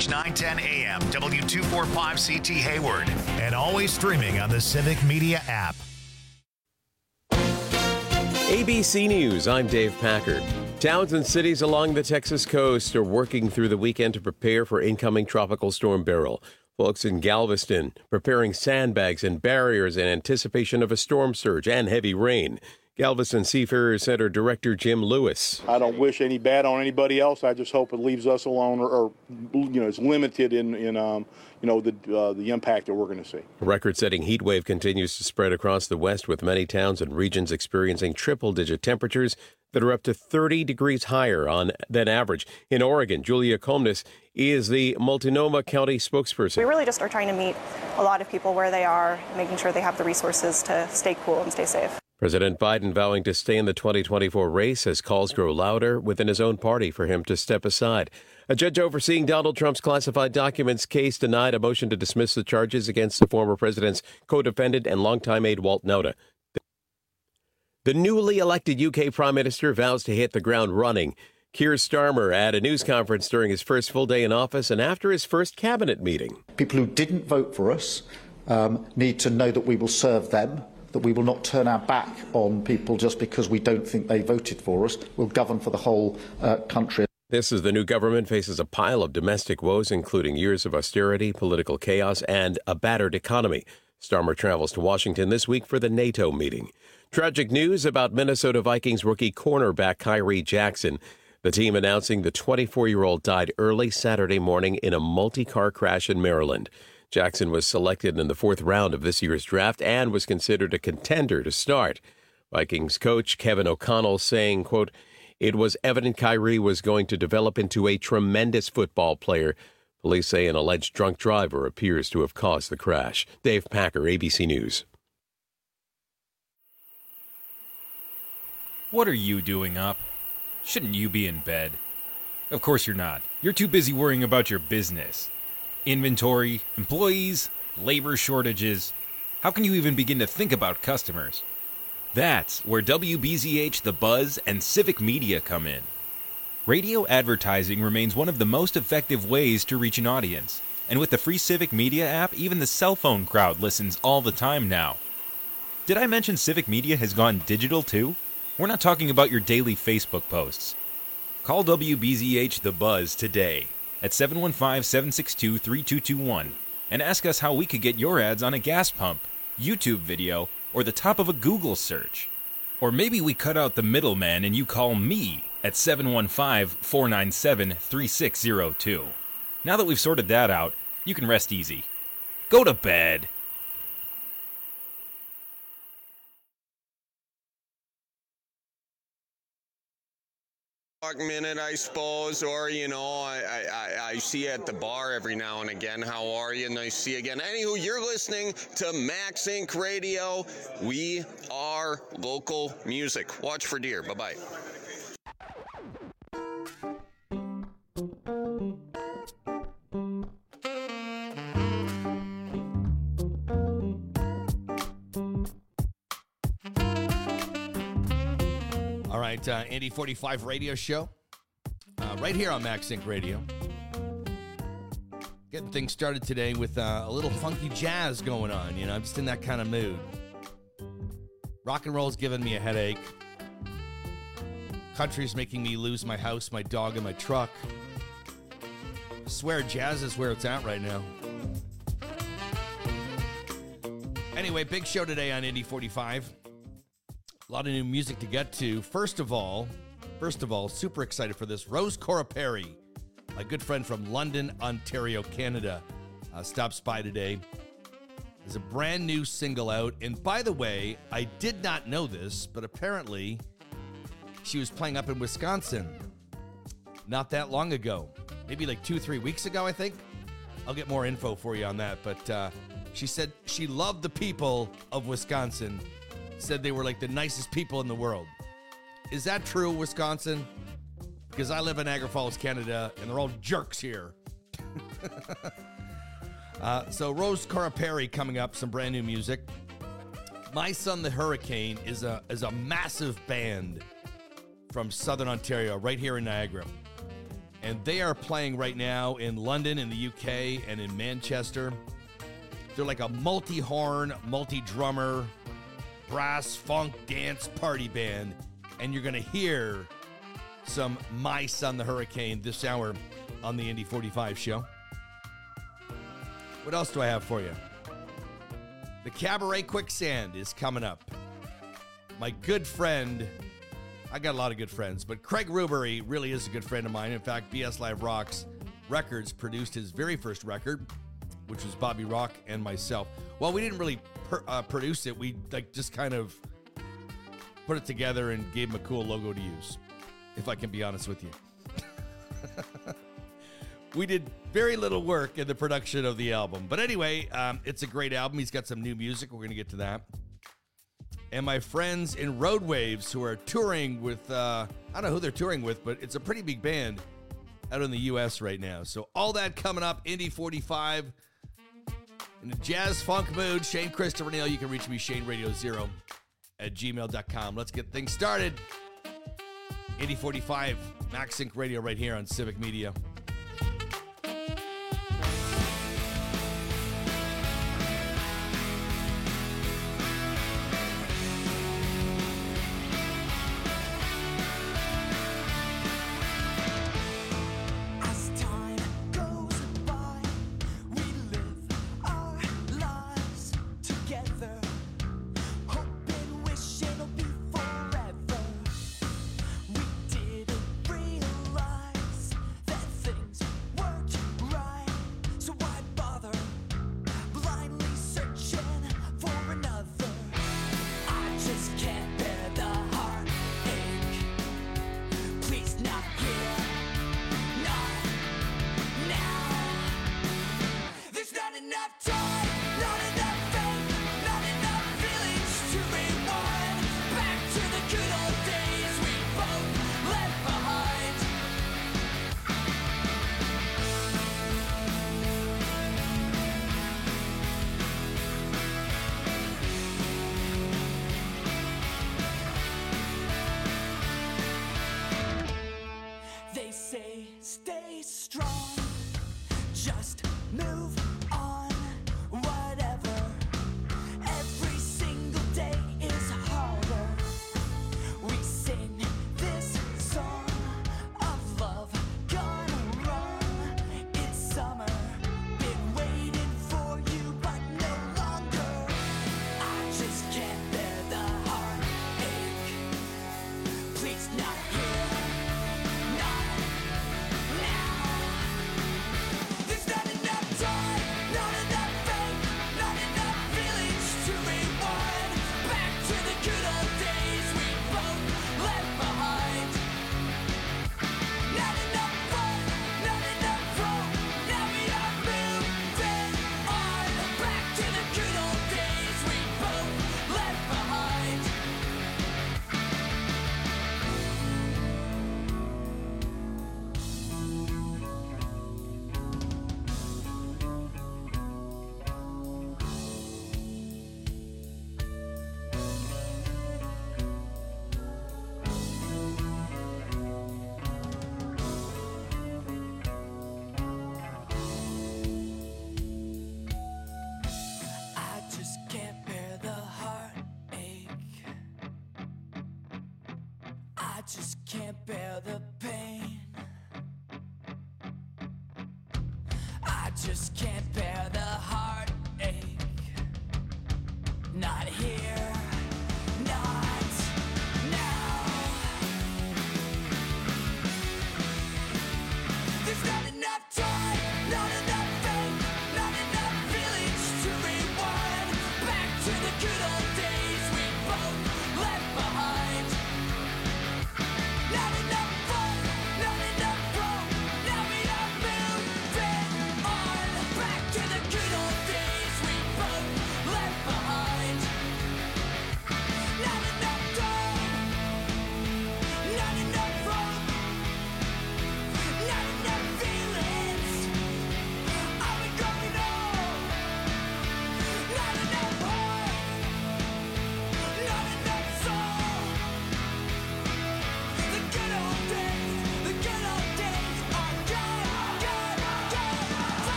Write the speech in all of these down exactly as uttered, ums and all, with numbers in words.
News nine ten A M, W two forty-five C T Hayward, and always streaming on the Civic Media app. A B C News, I'm Dave Packard. Towns and cities along the Texas coast are working through the weekend to prepare for incoming Tropical Storm Beryl. Folks in Galveston preparing sandbags and barriers in anticipation of a storm surge and heavy rain. Galveston Seafarer Center Director Jim Lewis. I don't wish any bad on anybody else. I just hope it leaves us alone, or, or you know, it's limited in, in um, you know, the uh, the impact that we're going to see. A record-setting heat wave continues to spread across the west, with many towns and regions experiencing triple-digit temperatures that are up to thirty degrees higher on than average. In Oregon, Julia Comnes is the Multnomah County spokesperson. We really just are trying to meet a lot of people where they are, making sure they have the resources to stay cool and stay safe. President Biden vowing to stay in the twenty twenty-four race as calls grow louder within his own party for him to step aside. A judge overseeing Donald Trump's classified documents case denied a motion to dismiss the charges against the former president's co-defendant and longtime aide Walt Nauta. The newly elected U K Prime Minister vows to hit the ground running. Keir Starmer at a news conference during his first full day in office and after his first cabinet meeting. People who didn't vote for us um, need to know that we will serve them, that we will not turn our back on people just because we don't think they voted for us. We'll govern for the whole uh, country. This as the new government faces a pile of domestic woes, including years of austerity, political chaos, and a battered economy. Starmer travels to Washington this week for the NATO meeting. Tragic news about Minnesota Vikings rookie cornerback Kyrie Jackson. The team announcing the twenty-four-year-old died early Saturday morning in a multi-car crash in Maryland. Jackson was selected in the fourth round of this year's draft and was considered a contender to start. Vikings coach Kevin O'Connell saying, quote, "It was evident Kyrie was going to develop into a tremendous football player." Police say an alleged drunk driver appears to have caused the crash. Dave Packer, A B C News. What are you doing up? Shouldn't you be in bed? Of course you're not. You're too busy worrying about your business. Inventory, employees, labor shortages. How can you even begin to think about customers? That's where W B Z H, The Buzz, and Civic Media come in. Radio advertising remains one of the most effective ways to reach an audience. And with the free Civic Media app, even the cell phone crowd listens all the time now. Did I mention Civic Media has gone digital too? We're not talking about your daily Facebook posts. Call W B Z H The Buzz today at seven one five, seven six two, three two two one and ask us how we could get your ads on a gas pump, YouTube video, or the top of a Google search. Or maybe we cut out the middleman and you call me at seven one five, four nine seven, three six zero two. Now that we've sorted that out, you can rest easy. Go to bed. Minute, I suppose, or, you know, I, I, I see you at the bar every now and again. How are you? Nice to see you again. Anywho, you're listening to Max Inc Radio. We are local music. Watch for deer. Bye-bye. All right, uh, Indy forty-five radio show, uh, right here on Max Inc Radio. Getting things started today with uh, a little funky jazz going on. You know, I'm just in that kind of mood. Rock and roll's giving me a headache. Country's making me lose my house, my dog, and my truck. I swear jazz is where it's at right now. Anyway, big show today on Indy forty-five. A lot of new music to get to. First of all, first of all, super excited for this. Rose Coraperi, my good friend from London, Ontario, Canada, uh, stops by today. There's a brand new single out. And by the way, I did not know this, but apparently she was playing up in Wisconsin not that long ago. Maybe like two, three weeks ago, I think. I'll get more info for you on that. But uh, she said she loved the people of Wisconsin. Said they were like the nicest people in the world. Is that true, Wisconsin? Because I live in Niagara Falls, Canada, and they're all jerks here. uh, so Rose Coraperi coming up, some brand new music. My Son the Hurricane is a is a massive band from Southern Ontario, right here in Niagara. And they are playing right now in London, in the U K, and in Manchester. They're like a multi-horn, multi-drummer, brass, funk, dance party band. And you're going to hear some My Son the Hurricane this hour on the Indy forty-five show. What else do I have for you? The Cabaret Quicksand is coming up. My good friend, I got a lot of good friends, but Craig Rubery really is a good friend of mine. In fact, B S Live Rocks Records produced his very first record, which was Bobby Rock and myself. Well, we didn't really per, uh, produce it. We like just kind of put it together and gave him a cool logo to use, if I can be honest with you. We did very little work in the production of the album. But anyway, um, it's a great album. He's got some new music. We're going to get to that. And my friends in Road Waves who are touring with, uh, I don't know who they're touring with, but it's a pretty big band out in the U S right now. So all that coming up, Indy forty-five. In the jazz funk mood, Shane Christopher Neal. You can reach me, Shane Radio Zero at gmail dot com. Let's get things started. Indy forty-five, MaxSync Radio right here on Civic Media. Just can't bear the heartache. Not here, not now. There's not enough time, not enough faith, not enough feelings to rewind back to the good old days we both left behind. Not enough fun, not enough growth. Now we are moving on back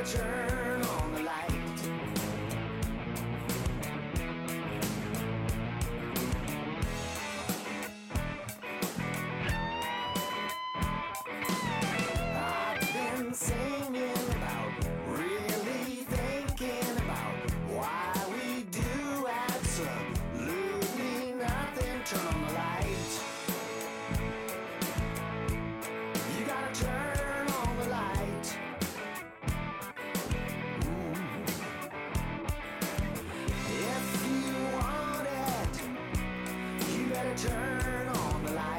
turn on the light. I've been singing about, really thinking about why we do absolutely nothing. Turn on the light. You gotta turn on the light. Mm. If you want it, you better turn on the light.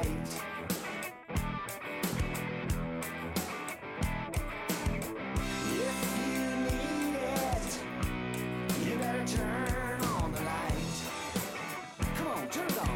If you need it, you better turn on the light. Come on, turn it on.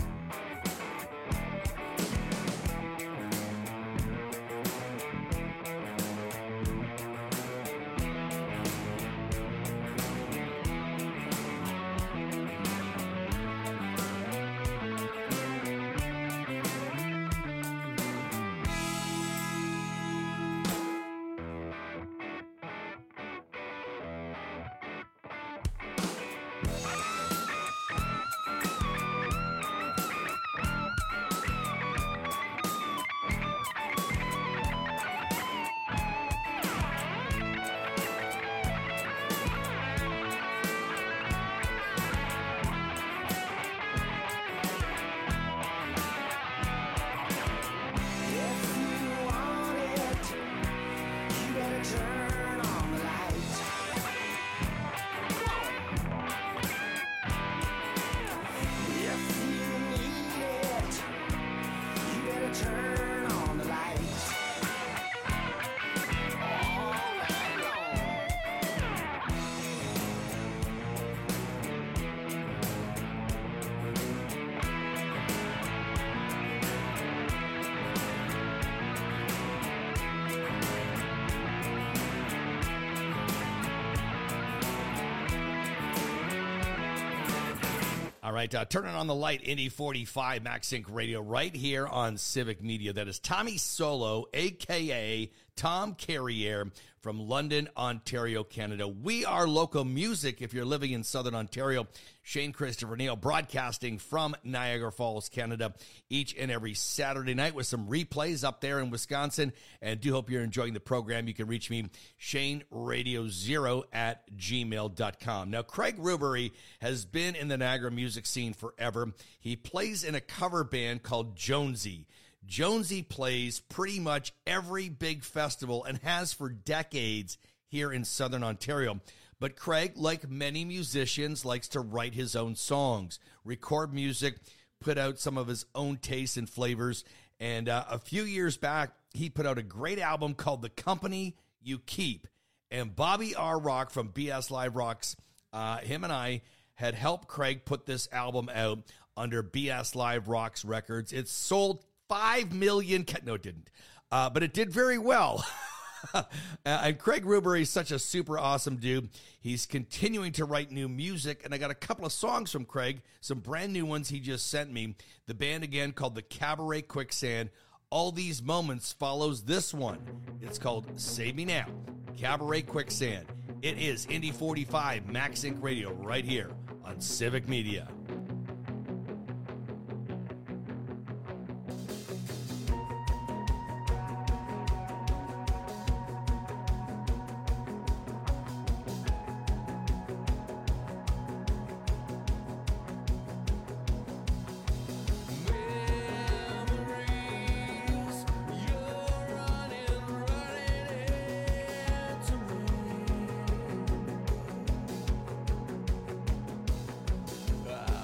If you want it, you better turn on the light. If you need it, you better turn on the light. All night long. All right, uh, turning on the light, Indy forty-five, MaxSync Radio, right here on Civic Media. That is Tommy Solo, a k a. Tom Carrier from London, Ontario, Canada. We are local music if you're living in Southern Ontario. Shane Christopher Neal broadcasting from Niagara Falls, Canada, each and every Saturday night with some replays up there in Wisconsin. And do hope you're enjoying the program. You can reach me, Shane Radio Zero at gmail dot com. Now, Craig Rubery has been in the Niagara music scene forever. He plays in a cover band called Jonesy. Jonesy plays pretty much every big festival and has for decades here in Southern Ontario. But Craig, like many musicians, likes to write his own songs, record music, put out some of his own tastes and flavors. And uh, a few years back, he put out a great album called The Company You Keep. And Bobby R. Rock from B S Live Rocks, uh, him and I had helped Craig put this album out under B S Live Rocks Records. It sold five million, no, it didn't, uh, but it did very well. uh, and Craig Rubery is such a super awesome dude. He's continuing to write new music, and I got a couple of songs from Craig, some brand new ones he just sent me. The band again called the Cabaret Quicksand. All These Moments follows this one. It's called Save Me Now, Cabaret Quicksand. It is Indy forty-five, MaxSync Radio, right here on Civic Media. Ah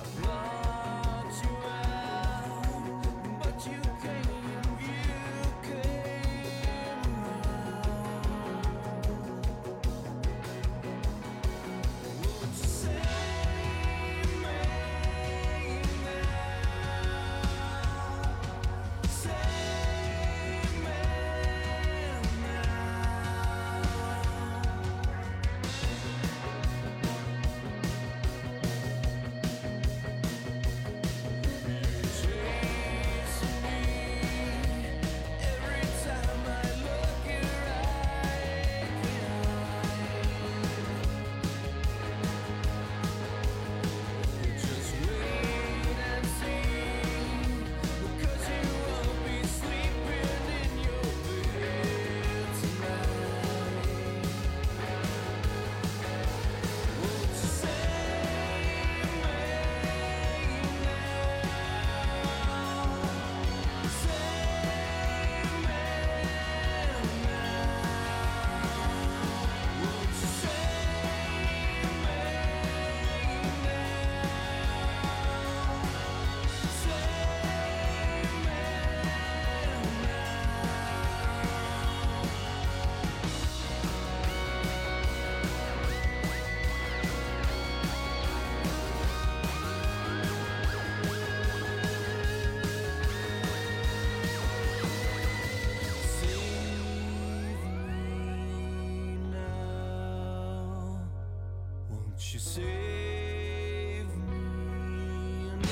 Won't you save me now?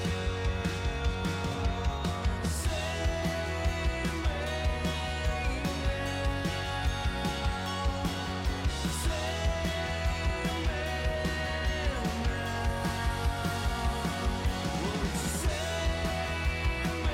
Save me now. Save me now. Won't you save me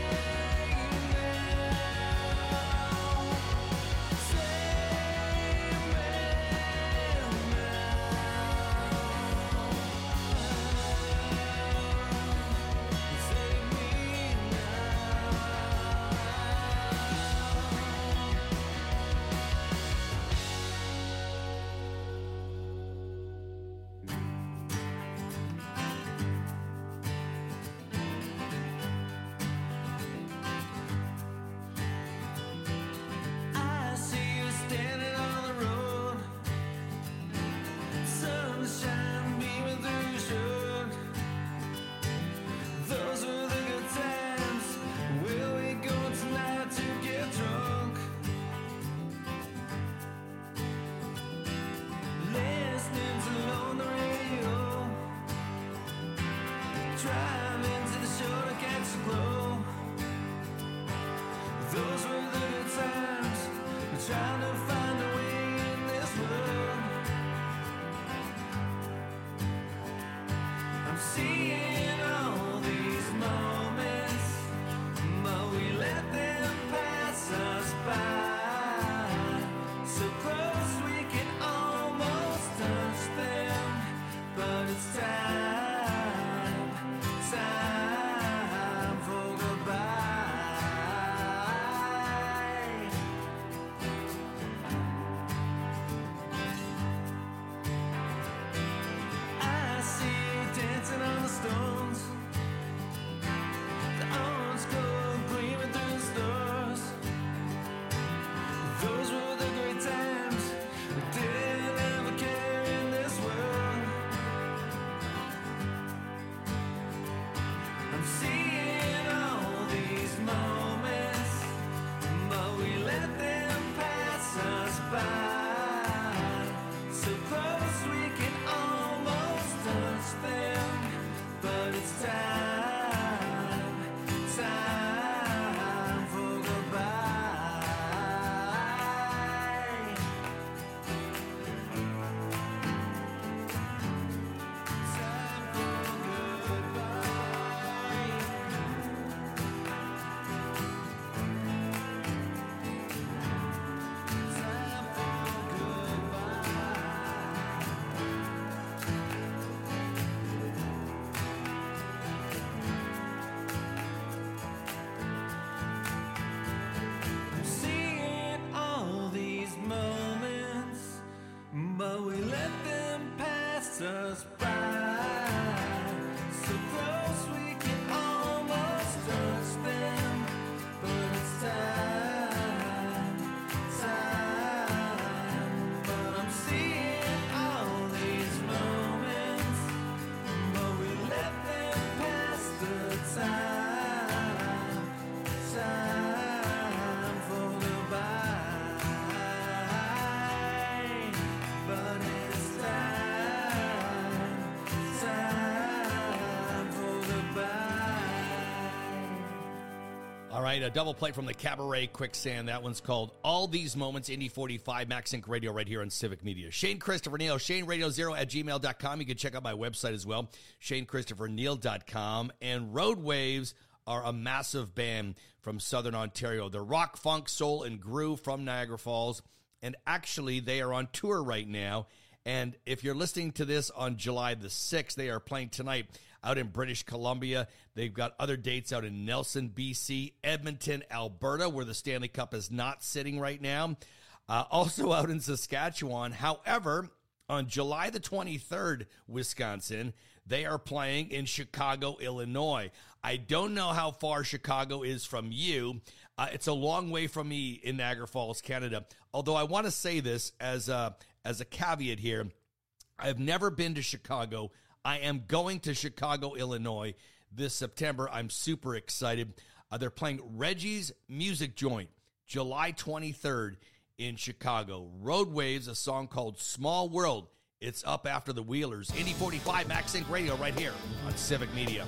I see you standing on the road, sunshine beaming through your shirt. Those were the good times. Where we go tonight to get drunk? Listening to on the radio, driving to the show to catch the glow. Those were the good times. We're trying to find a way in this world. I'm seeing all these moments, but we let them pass us by. So close we can almost touch them, but it's time, time for goodbye. I see you dancing on the stones, the orange glow gleaming through the stars. Those were the great times. We didn't ever care in this world. I'm seeing all these moments, but we let them pass us by. So close we can almost touch them, but it's time, time for goodbye. Time for goodbye. Time for I'm seeing all these moments, but we let them pass us by. So close we can almost touch them, but it's time, time. But I'm seeing all these moments, but we let them pass the time, time for goodbye. But it's time, time for goodbye. All right, a double play from the Cabaret Quicksand. That one's called All These Moments, Indy forty-five, Max Inc Radio right here on Civic Media. Shane Christopher Neal, Shane Radio Zero at gmail dot com. You can check out my website as well, Shane Christopher Neal dot com. And Road Waves are a massive band from Southern Ontario. They're rock, funk, soul, and groove from Niagara Falls. And actually, they are on tour right now. And if you're listening to this on July the sixth, they are playing tonight out in British Columbia. They've got other dates out in Nelson, B C, Edmonton, Alberta, where the Stanley Cup is not sitting right now. Uh, also out in Saskatchewan. However, on July the twenty-third, Wisconsin, they are playing in Chicago, Illinois. I don't know how far Chicago is from you. Uh, it's a long way from me in Niagara Falls, Canada. Although I want to say this as a, as a caveat here. I've never been to Chicago. I am going to Chicago, Illinois this September. I'm super excited. Uh, they're playing Reggie's Music Joint, July twenty-third in Chicago. Road Waves, a song called Small World, It's up after the Wheelers. Indy forty-five, MaxSync Radio, right here on Civic Media.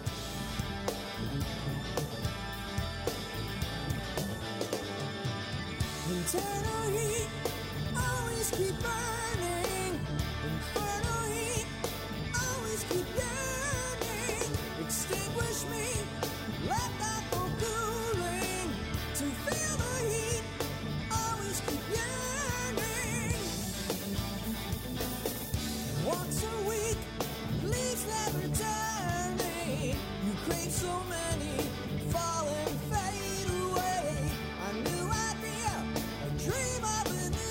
Internal heat, always keep burning. Infernal heat, always keep yearning. Extinguish me, let that go cooling. To feel the heat, always keep yearning. Once a week, leaves never turning. You crave so many, fall and fade away. A new idea, a dream of a new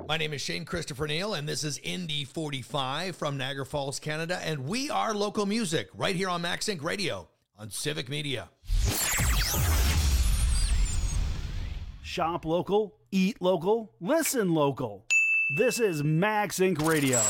My name is Shane Christopher Neal, and this is Indy forty-five from Niagara Falls, Canada, and we are local music right here on Max Inc Radio on Civic Media. Shop local, eat local, listen local. This is Max Inc Radio.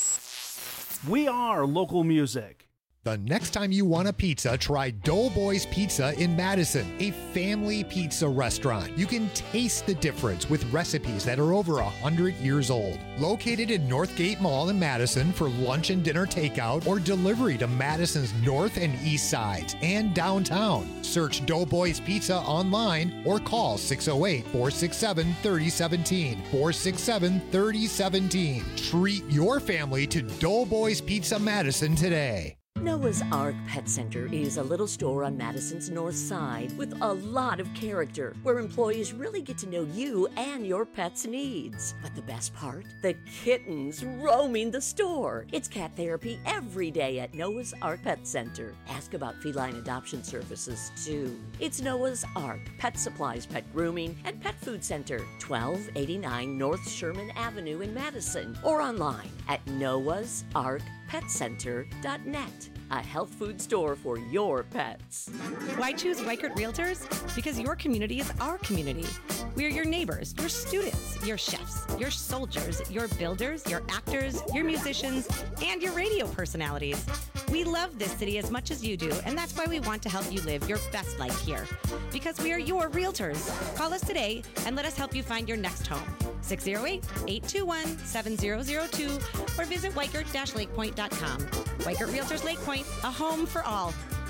We are local music. The next time you want a pizza, try Doughboys Pizza in Madison, a family pizza restaurant. You can taste the difference with recipes that are over one hundred years old. Located in Northgate Mall in Madison for lunch and dinner takeout or delivery to Madison's north and east sides and downtown. Search Doughboys Pizza online or call six oh eight, four six seven, three oh one seven, four six seven, three oh one seven. Treat your family to Doughboys Pizza Madison today. Noah's Ark Pet Center is a little store on Madison's north side with a lot of character, where employees really get to know you and your pet's needs. But the best part? The kittens roaming the store. It's cat therapy every day at Noah's Ark Pet Center. Ask about feline adoption services, too. It's Noah's Ark Pet Supplies, Pet Grooming, and Pet Food Center, twelve eighty-nine North Sherman Avenue in Madison, or online at noahs ark pet center dot net. A health food store for your pets. Why choose Weichert Realtors? Because your community is our community. We're your neighbors, your students, your chefs, your soldiers, your builders, your actors, your musicians, and your radio personalities. We love this city as much as you do, and that's why we want to help you live your best life here. Because we are your realtors. Call us today and let us help you find your next home. six oh eight, eight two one, seven oh oh two or visit weichert dash lakepoint dot com. Weichert Realtors Lake Point, a home for all.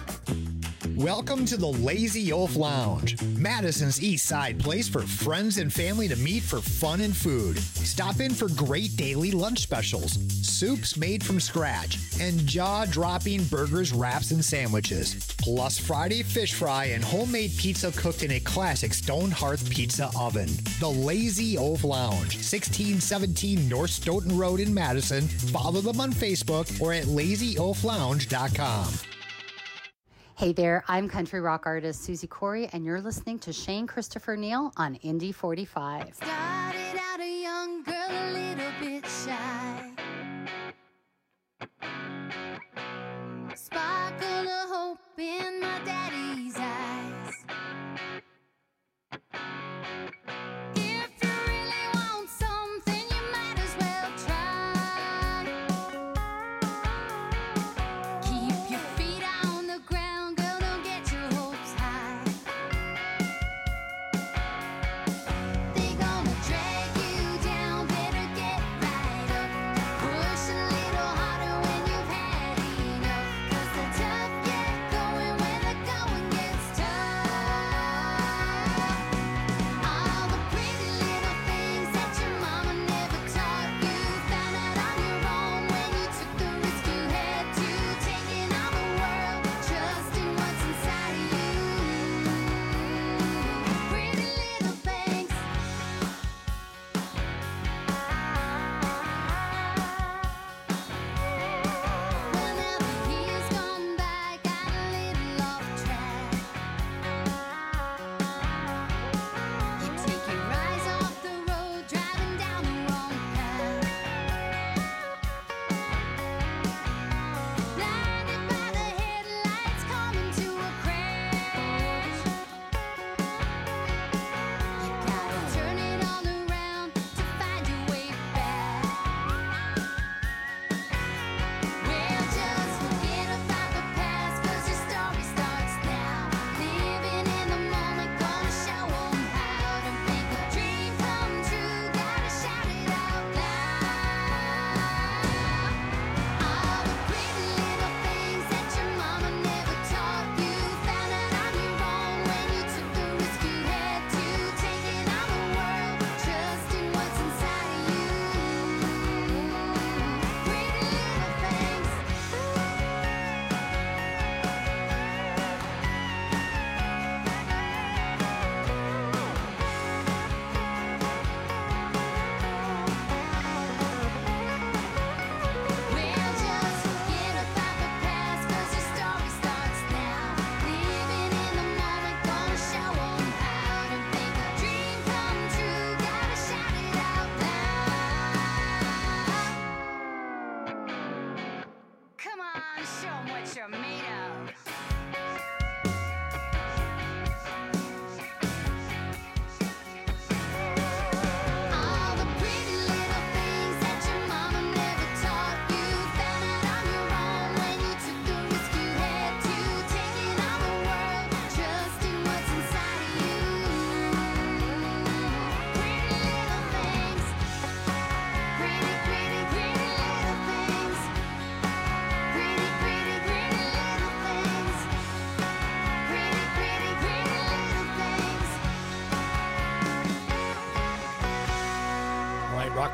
Welcome to the Lazy Oaf Lounge, Madison's East Side place for friends and family to meet for fun and food. Stop in for great daily lunch specials, soups made from scratch, and jaw-dropping burgers, wraps, and sandwiches. Plus Friday fish fry and homemade pizza cooked in a classic stone hearth pizza oven. The Lazy Oaf Lounge, sixteen seventeen North Stoughton Road in Madison. Follow them on Facebook or at lazy oaf lounge dot com. Hey there, I'm country rock artist Susie Corey, and you're listening to Shane Christopher Neal on Indy forty-five. Started out a young girl, a little bit shy. Sparkle of hope in my daddy's eyes. If you really want something, you might as well try. Keep your feet on the ground, girl, don't get your hopes high. They gonna drag you down, better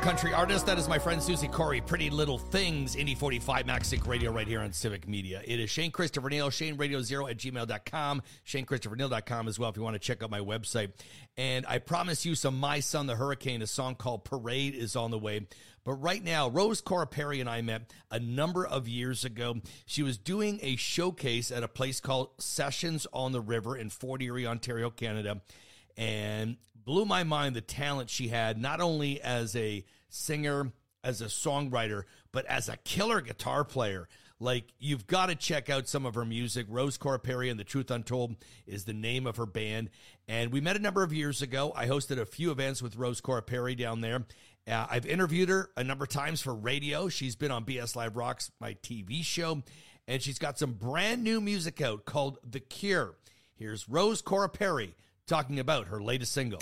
country artist. That is my friend Susie Corey. Pretty Little Things, Indy forty-five, Max Sync Radio right here on Civic Media. It is Shane Christopher Neal, Shane Radio Zero at gmail dot com, Shane Christopher Neal dot com as well if you want to check out my website. And I promise you some My Son the Hurricane, a song called Parade, is on the way. But right now, Rose Cora Perry and I met a number of years ago. She was doing a showcase at a place called Sessions on the River in Fort Erie, Ontario, Canada. And blew my mind the talent she had, not only as a singer, as a songwriter, but as a killer guitar player. Like, you've got to check out some of her music. Rose Cora Perry and The Truth Untold is the name of her band. And we met a number of years ago. I hosted a few events with Rose Cora Perry down there. Uh, I've interviewed her a number of times for radio. She's been on B S Live Rocks, my T V show. And she's got some brand new music out called The Cure. Here's Rose Cora Perry talking about her latest single.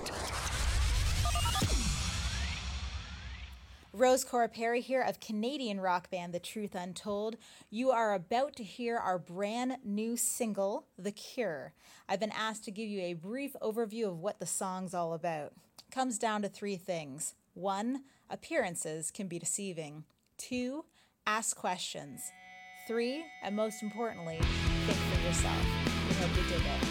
Rose Cora Perry here of Canadian rock band The Truth Untold. You are about to hear our brand new single, The Cure. I've been asked to give you a brief overview of what the song's all about. It comes down to three things. One, appearances can be deceiving. Two, ask questions. Three, and most importantly, think for yourself. We hope you dig it.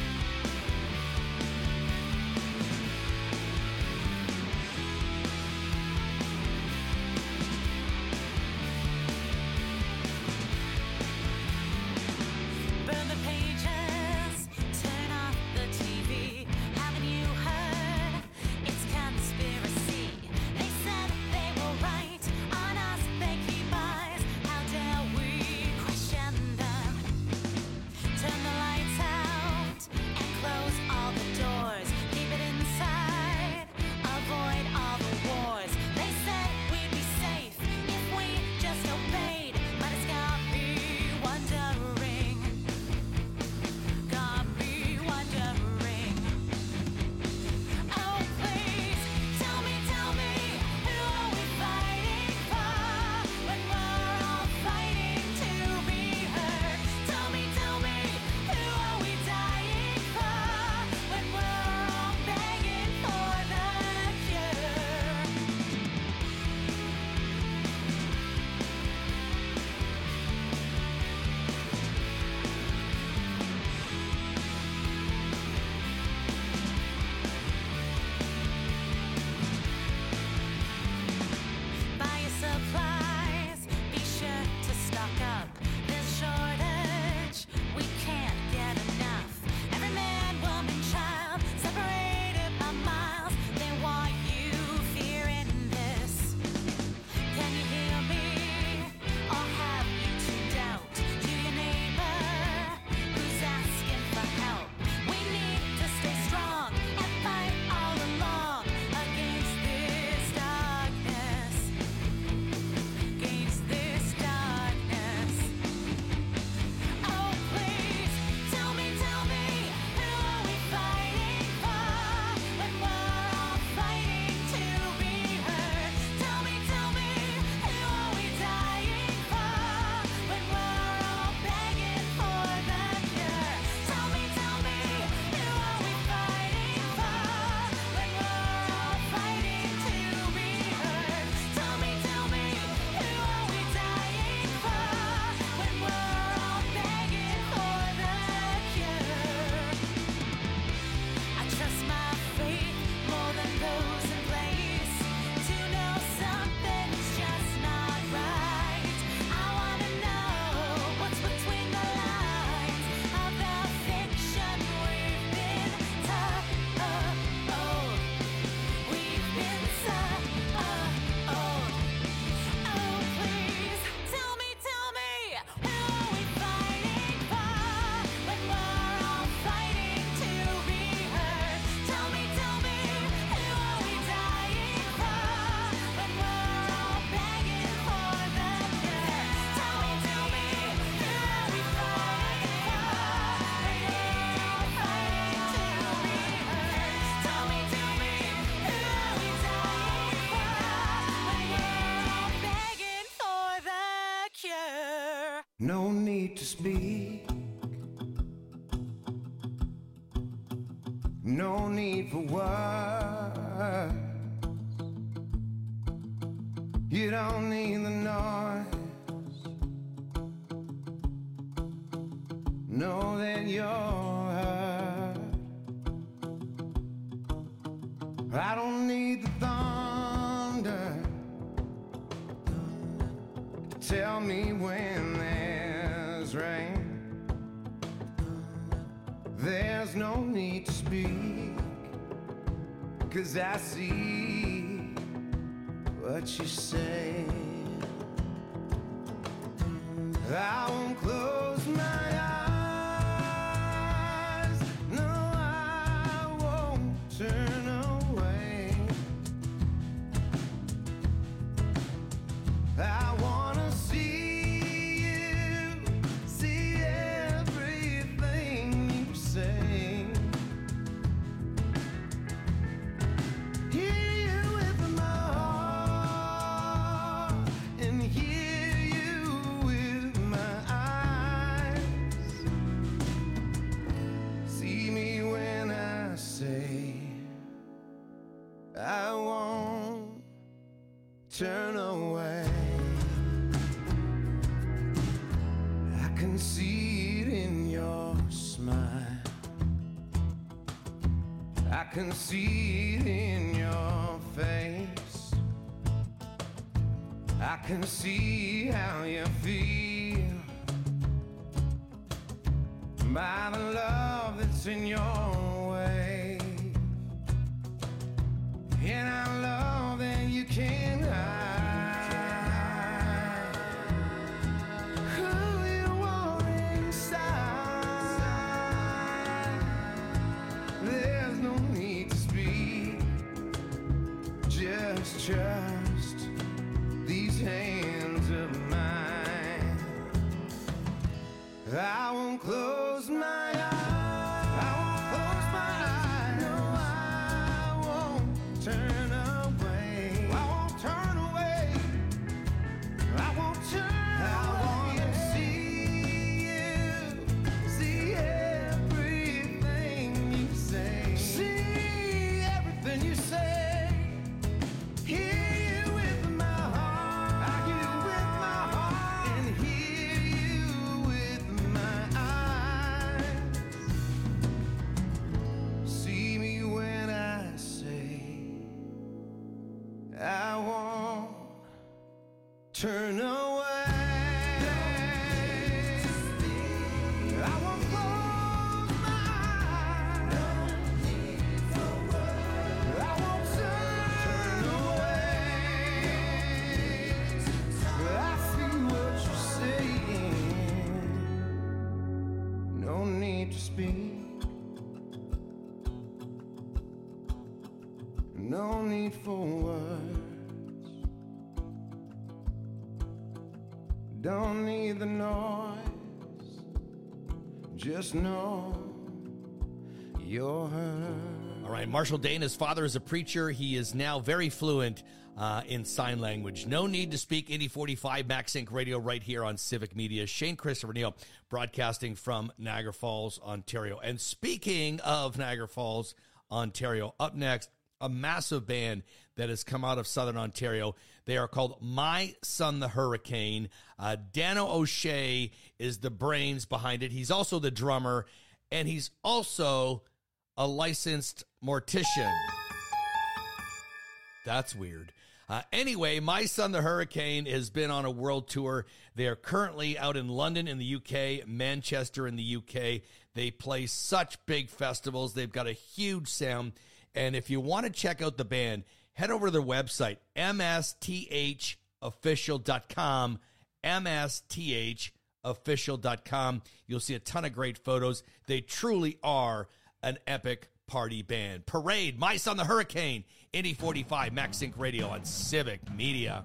Burn the pages, turn off the T V. Haven't you heard? It's conspiracy. They said they were right. On us they keep eyes. How dare we question them? Turn the lights out and close all the doors. Keep it inside. Avoid all the wars. They said we'd be safe if we just obeyed. But it's got me wondering. Got me wondering. Oh, please, tell me, tell me, who are we fighting for? When we're all fighting to be heard. Tell me, tell me, who are we dying for? When we're all begging for the cure. Buy your supplies, be sure to stock up. There's shortage, we can't get enough. Every man, woman, child, separated by miles. They want you fearing this. Can you hear me? Or have you tuned out to your neighbor who's asking for help? We need to stay strong and fight all along against this darkness. Against this darkness. Oh, please, tell me, tell me, who are we fighting for? When we're all fighting to be heard. Tell me, tell me, who are we dying for? When we're all begging for the cure. Tell me, tell me, who are we fighting for? When we're all fighting to be heard. Tell me, tell me, who are we dying for? When we're all begging for the cure. I trust my faith more than those in place to know something's just not right. I wanna know what's between the lines of the fiction we've been told. We've been told. Oh, please, tell me, tell me, who are we fighting for? When we're all fighting to be heard. Tell me, tell me, who are we dying for? When we're all begging for the cure. Tell me, tell me, who are we fighting for? When we're all fighting to be heard. Tell me, tell me, who are we dying for? When we're all begging for the cure. No need to speak. No need for words. You don't need the noise. Know that you're hurt. I don't need the thunder. Tell me when there's rain. There's no need to speak, 'cause I see what you say. I won't close my eyes. No, I won't turn away. I wanna see you, see everything you say. Hear you with my heart and hear you with my eyes. See me when I say I won't turn away. I can see it in your smile. I can see it in your face. I can see how you feel by the love that's in your way. And I love that you can't hide who you are inside. There's no need to speak, just trust these hands of mine. I won't close my eyes. I won't close my eyes. No, I won't turn away. I won't turn away. I won't turn away. I wanna see you, see everything you say. See everything you say. Hear you with my heart. I hear you with my heart and hear you with my eyes. See me when I say I won't turn away. I won't close my eyes. I won't turn away. I see what you're saying. No need to speak. No need for words. Don't need the noise. Just know you're hurt. All right, Marshall Dane, his father is a preacher. He is now very fluent uh, in sign language. No need to speak. Indy forty-five, Max Inc Radio right here on Civic Media. Shane Christopher Neal broadcasting from Niagara Falls, Ontario. And speaking of Niagara Falls, Ontario, up next, a massive band that has come out of Southern Ontario. They are called My Son the Hurricane. Uh, Dano O'Shea is the brains behind it. He's also the drummer, and he's also a licensed mortician. That's weird. Uh, anyway, My Son the Hurricane has been on a world tour. They are currently out in London in the U K, Manchester in the U K. They play such big festivals. They've got a huge sound. And if you want to check out the band, head over to their website, m s t h official dot com, m s t h official dot com. You'll see a ton of great photos. They truly are an epic party band. Parade, My Son the Hurricane, Indy forty-five, Max Inc Radio on Civic Media.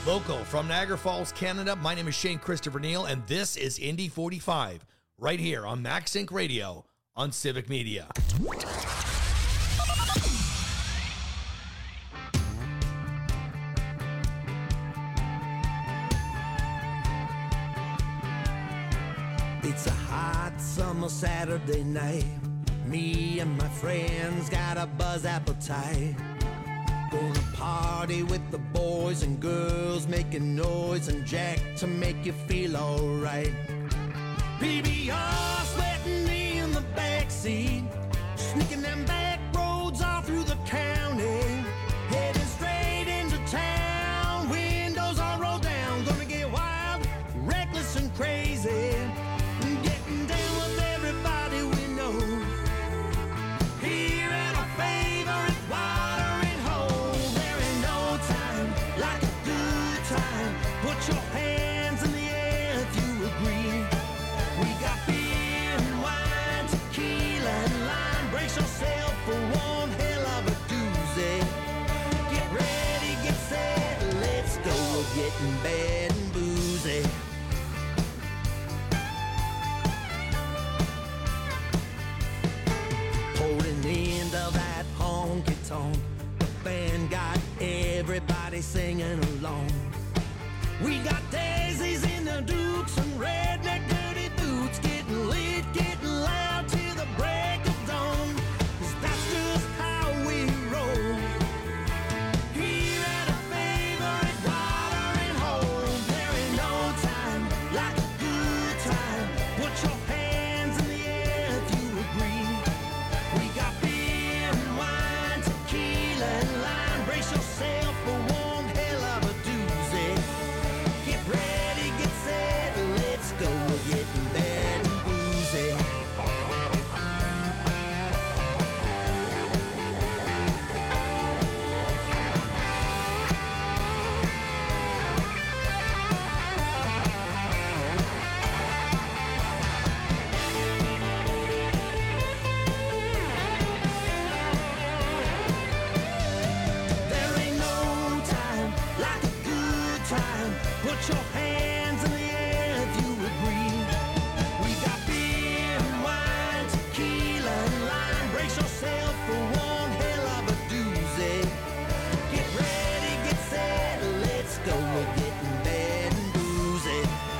Local from Niagara Falls, Canada. My name is Shane Christopher Neal, and this is Indy forty-five, right here on MaxSync Radio on Civic Media. It's a hot summer Saturday night. Me and my friends got a buzz appetite. Gonna party with the boys and girls, making noise and jack to make you feel alright. P B R sweating me in the backseat, sneaking them back roads all through the county, heading straight into town, windows all rolled down. Gonna get wild, reckless and crazy, getting down with everybody we know. Here at our favorite watering hole, there ain't no time like a good time. Put your hands in the air if you agree. We got beer and wine, tequila and lime. Brace yourself for one hell of a doozy. Get ready, get set, let's go. We're getting bad and boozy. Holding the end of that honky tonk, the band got everybody singing along. We got daisies in the dukes and redneck dirty boots, getting lit, getting loud till the break of dawn. 'Cause that's just how we roll. Here at a favorite watering hole, there ain't no time like a good time. Put your hands in the air if you agree. We got beer and wine, tequila and lime. Brace yourself for one hell of a doozy. Get ready, get set, let's go. We're getting bad and boozy. There ain't no time like a good time. Put your hands in the air if you agree. We got beer and wine, tequila and lime. Brace yourself for one hell of a doozy. Get ready, get set, let's go. We're getting bad and boozy.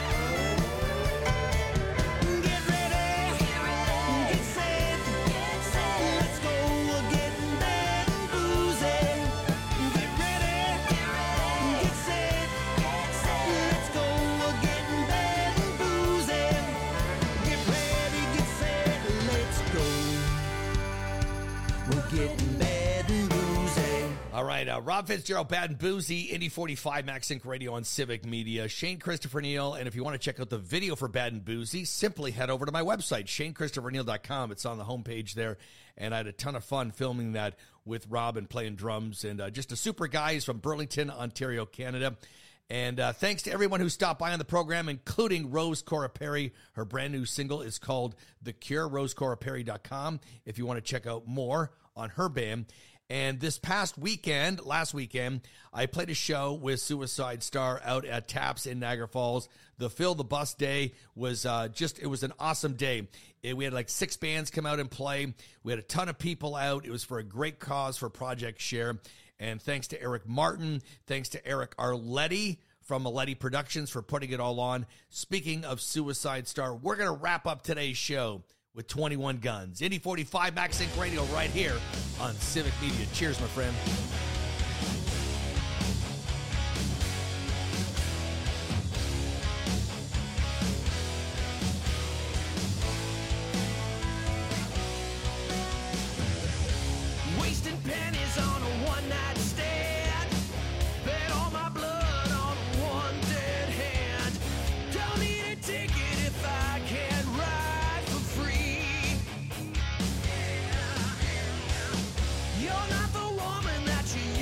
Get ready, get set, let's go. We're getting bad and boozy. Get ready, get set, let's go. We're getting bad and boozy. Get ready, get set, let's go. We're getting bad and boozy. All right, uh, Rob Fitzgerald, Bad and Boozy, Indy forty-five, MaxSync Radio on Civic Media. Shane Christopher Neal, and if you want to check out the video for Bad and Boozy, simply head over to my website, shane christopher neal dot com. It's on the homepage there, and I had a ton of fun filming that with Rob and playing drums, and uh, just a super guy. He's from Burlington, Ontario, Canada. And uh, thanks to everyone who stopped by on the program, including Rose Cora Perry. Her brand new single is called The Cure, rose cora perry dot com, if you want to check out more on her band. And this past weekend, last weekend, I played a show with Suicide Star out at Taps in Niagara Falls. The Fill the Bus Day was uh, just, it was an awesome day. It, we had like six bands come out and play. We had a ton of people out. It was for a great cause for Project Share. And thanks to Eric Martin, thanks to Eric Arletti from Arletti Productions for putting it all on. Speaking of Suicide Star, we're going to wrap up today's show with twenty-one Guns. Indy forty-five, MaxSync Radio right here on Civic Media. Cheers, my friend. Wasting pennies on a one-night stand. Bet all my blood on one dead hand. Don't need a ticket if I can ride for free. You're not the woman that you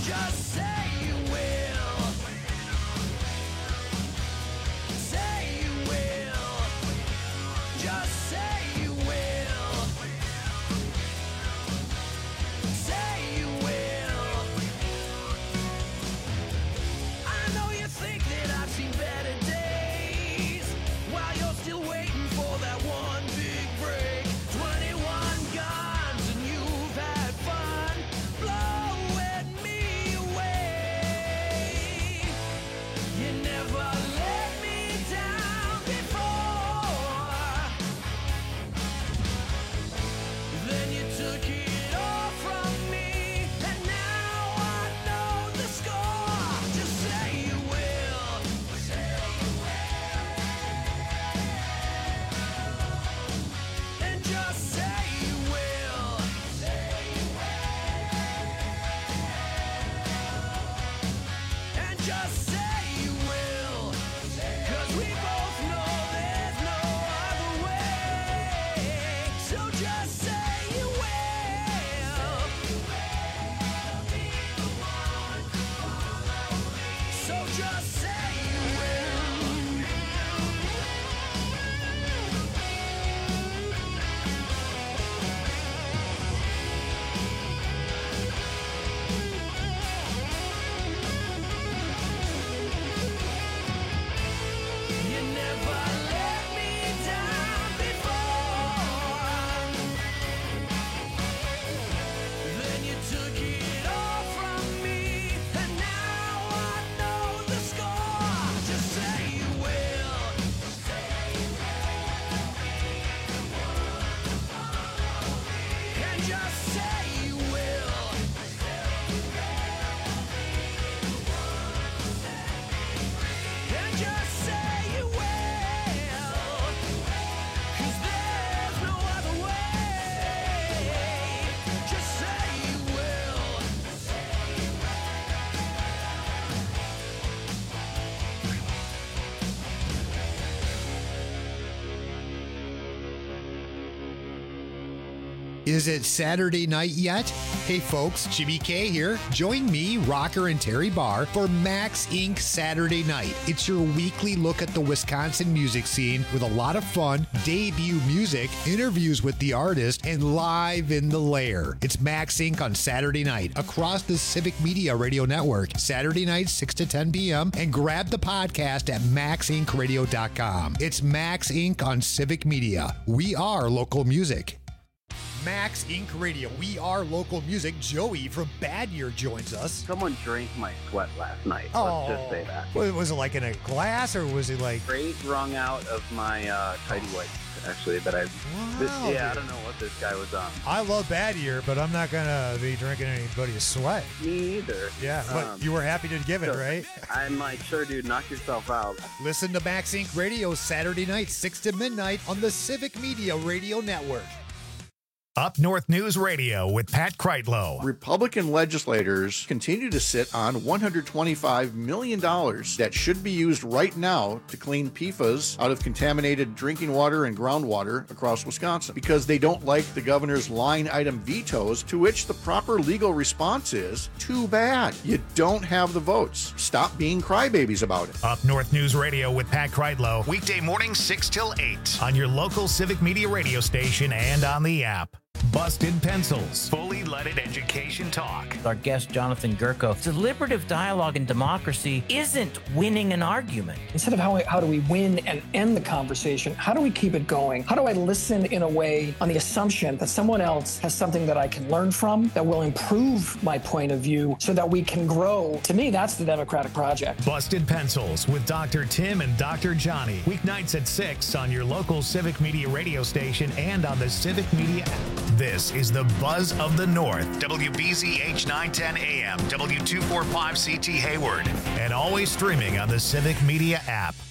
Just say you will. Say you will. Just say you will. Say you will. I know you think that I've seen better days while you're still waiting for that one big break. twenty-one guns and you've had fun blowing me away. You never let me down before. Then you took it all from me, and now I know the score. Just say you will. Say you will. And just say you will. Say you will. And just say you will. 'Cause we both know there's no other way. So just say you will. So just say you will. You never let me down before. Then you took it all from me, and now I know the score. Just say you will. And just say you will. And just say you will. 'Cause there's no other way. Just say you will. Is it Saturday night yet? Hey folks, Jimmy K here. Join me, Rocker and Terry Barr for Max Incorporated Saturday Night. It's your weekly look at the Wisconsin music scene with a lot of fun, debut music, interviews with the artist, and live in the lair. It's Max Incorporated on Saturday night across the Civic Media Radio Network, Saturday night, six to ten p.m., and grab the podcast at max inc radio dot com. It's Max Incorporated on Civic Media. We are local music. Max Incorporated Radio. We are local music. Joey from Bad Year joins us. Someone drank my sweat last night. Oh. Let's just say that. Was, was it like in a glass, or was it like... Straight wrung out of my uh, tidy whites, actually, that I... This, Wow, yeah, I dude. don't know what this guy was on. I love Bad Year, but I'm not going to be drinking anybody's sweat. Me either. Yeah, but Um, you were happy to give it, so right? I'm like, sure, dude, knock yourself out. Listen to Max Incorporated Radio Saturday night, six to midnight on the Civic Media Radio Network. Up North News Radio with Pat Kreitlow. Republican legislators continue to sit on one hundred twenty-five million dollars that should be used right now to clean P F A S out of contaminated drinking water and groundwater across Wisconsin because they don't like the governor's line item vetoes, to which the proper legal response is, too bad. You don't have the votes. Stop being crybabies about it. Up North News Radio with Pat Kreitlow. Weekday mornings six till eight on your local Civic Media radio station and on the app. Busted Pencils. Fully leaded education talk. Our guest, Jonathan Gurko. Deliberative dialogue and democracy isn't winning an argument. Instead of how, we, how do we win and end the conversation, how do we keep it going? How do I listen in a way on the assumption that someone else has something that I can learn from, that will improve my point of view so that we can grow? To me, that's the democratic project. Busted Pencils with Doctor Tim and Doctor Johnny. Weeknights at six on your local Civic Media radio station and on the Civic Media app. This is the Buzz of the North. W B Z H nine ten A M, W two forty-five C T Hayward, and always streaming on the Civic Media app.